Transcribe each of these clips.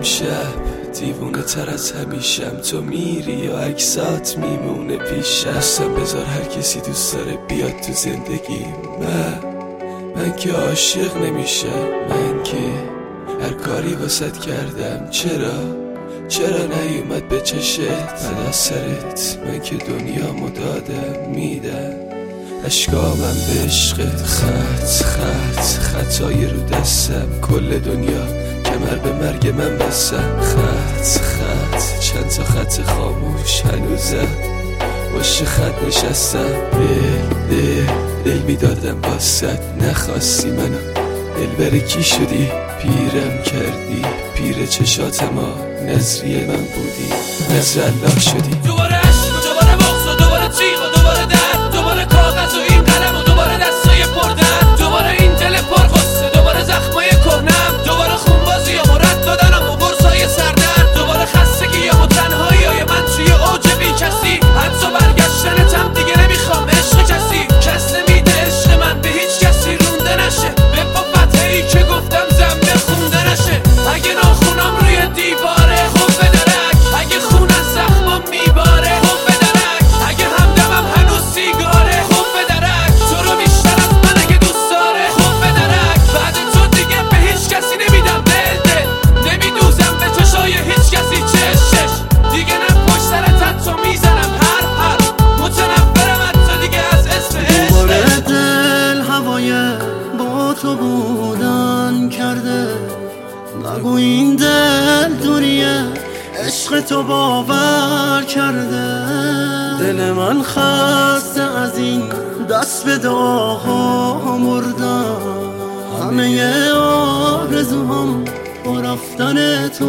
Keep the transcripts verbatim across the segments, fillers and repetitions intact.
امشب دیوونه تر از همیشم، تو میری یا عکسات میمونه پیشم. دستم بذار هر کسی دوست داره بیاد تو زندگی. من من که عاشق نمیشم، من که هر کاری واسط کردم. چرا چرا نیومد به چشت فدا سرت؟ من که دنیامو دادم میدم، اشکامم به عشقت. خط خط خطای رو دستم، کل دنیا کمر به مرگ من بستم. خط خط چند تا خط خاموش هنوزم باشه خط نشستم. دل دل دل میدادم باست، نخواستی منو دل بره کی شدی؟ پیرم کردی پیر چشاتم ها، نظریه من بودی نظر الله شدی. دوباره عشق و دوباره بغض و دوباره تیغ و دوباره درد، دوباره کاغذ و این قلم و دوباره دستای پردرد، دوباره این دل پرغصه، دوباره زخمای کهنم، دوباره خونبازیام و رد دادنم و برسای سردرد، دوباره خستگیام و تنهاییای من توی اوج بی کسی. حتی برگشتنتم دیگه نمیخوام، عشق کسی کس نمیده عشق من به هیچ کسی رونده نشه. به فتحه ای که گفتم زمه خونده نشه. اگه ناخونم روی دیواره خب به درک، اگه خون از زخمم میباره خب به درک، اگه همدمم هنوز سیگاره خب به درک، تو رو بیشتر از من اگه دوست داره خب به درک. بعد تو دیگه به هیچ کسی نمیدم دل دل، نمیدوزم به چشای هیچ کسی چشش. دیگه نه پشت سرت حتی میزنم هر هر، متنفرم حتی دیگه از اسم عشق. دوباره دل هوای با تو بودن کرده، نگو این دل دوریه عشق تو باور کرده. دل من خسته از این دست به دعاها مردم، همه آرزوهام با رفتن تو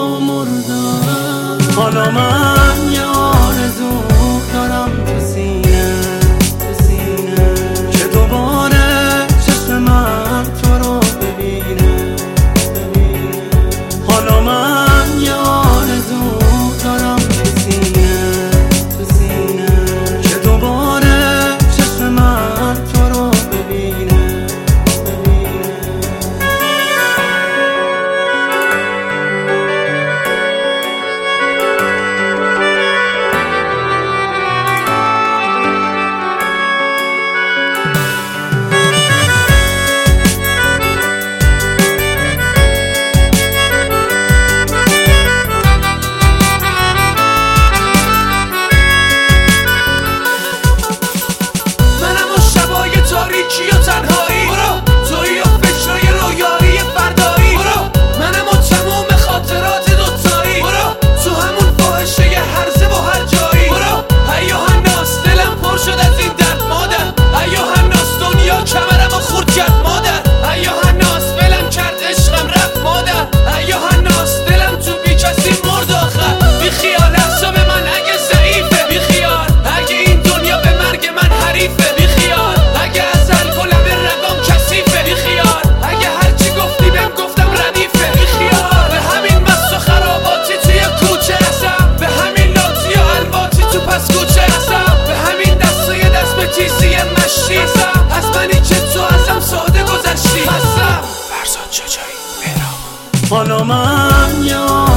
مردم. حالا من یه آرزو دارم تو سینه تو سینه، که دوباره چشم من تو رو ببینه ببینه. حالا من یه آرزو دارم تو سینه تو سینه، که دوباره چشم من تو رو ببینه ببینه. تاریکی و تنهایی برو، تویی و فکرای رویایی فردایی برو، منم و تموم خاطرات دوتایی برو، تو همون فاحشه هرزه و هر جایی برو. ایا هناس دلم پر شد از این درد مادر، ایا هناس دنیا کمرم و خورد کرد مادر، ایا هناس ولم کرد عشقم رفت مادر، ایا هناس دلم تو بی کسی مرد آخر. بی خیال حساب من اگه ضعیفه، بی خیال اگه این دنیا به مرگ من حریفه، بی خیال اگه از الکلم رگام کثیفه، بی خیال اگه هرچی گفتی بهم گفتم ردیفه، بی خیال به همین مست و خراباتی توی کوچه هستم، به همین لاتی و الواتی تو پس کوچه هستم، به همین دست و یه دست به تیزی مشتی هستم، از منی که تو ازم ساده گذشتی هستم. فرزاد چجایی؟ مهراب. حالا من یه